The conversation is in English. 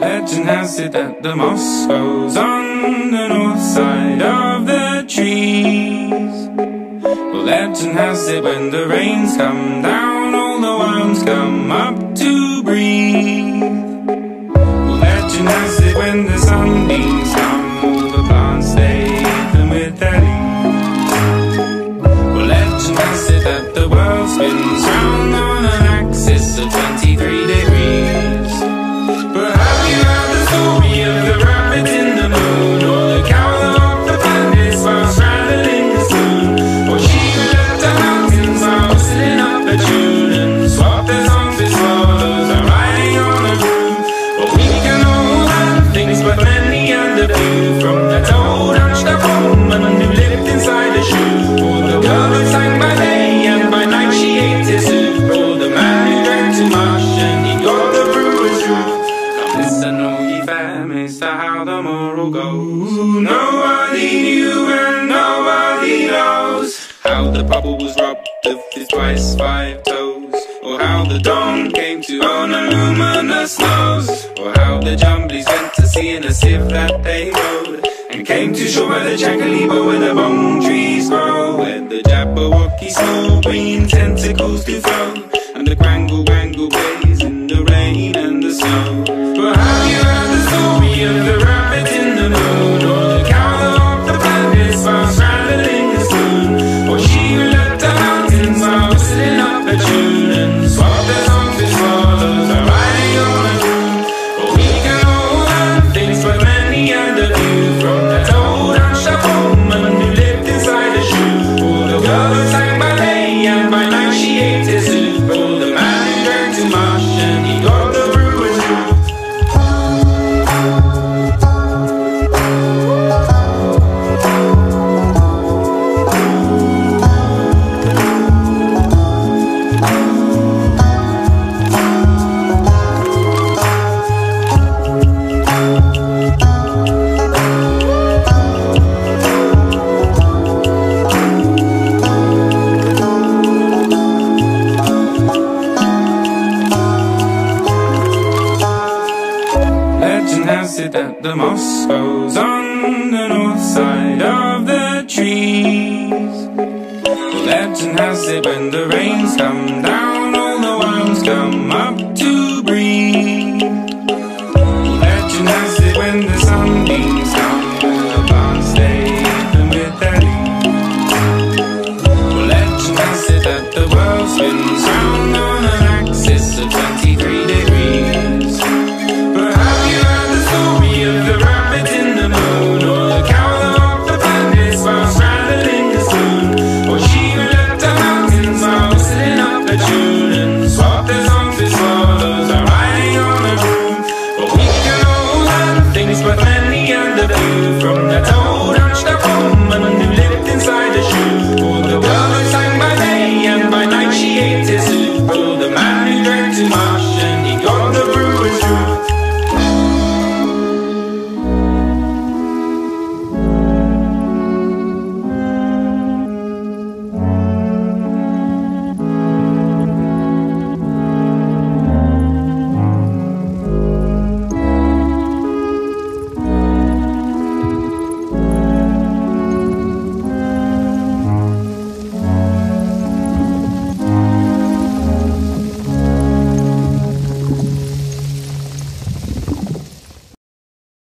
Legend has it that the moss grows on the north side of the trees. Well, legend has it when the rains come down, all the worms come up to breathe. Well, legend has it when the sunbeams come, all the plants stay hidden with their leaves. Well, legend has it that the world spins round on an axis of 23 degrees. But have you heard the story of the rabbit in the moon, or the cow that walked the planets while straddling the spoon? Or she who left the mountains while whistling up a tune and swapped their songs with swallows while riding on a broom? Well, we can all learn things, but many and a few, from that old hunched up woman who lived inside a shoe, or the girl who sang by day and by night she ate his soup, or the man who drank too much and he got the brewer's roof. Listen, all ye families, to how the moral goes. Nobody knew and nobody knows how the bubble was robbed of his twice 5 toes, or how the dawn came to on a luminous nose, or how the jumblies went to sea in a sieve that they rode, and came to shore by the Chancalibo where the bong trees grow, where the Jabberwocky small green tentacles do flow, and the Grangle Wangle plays in the rain and the snow. But have you heard the story of the rabbit in the moon, or the cow that walked the planets while straddling the spoon? Or she who left the mountains while whistling up a tune and swapped their songs with swallows while riding on a broom? But we can all learn things, but many and a few, from that old hunched up woman who lived inside a shoe, or the girl who sang by day and by night she ate his soup, or the man who drank too much and he got the brewer's roof. Legend has it that the moss grows on the north side of the trees. Legend has it when the rains come down, all the worms come up to breathe.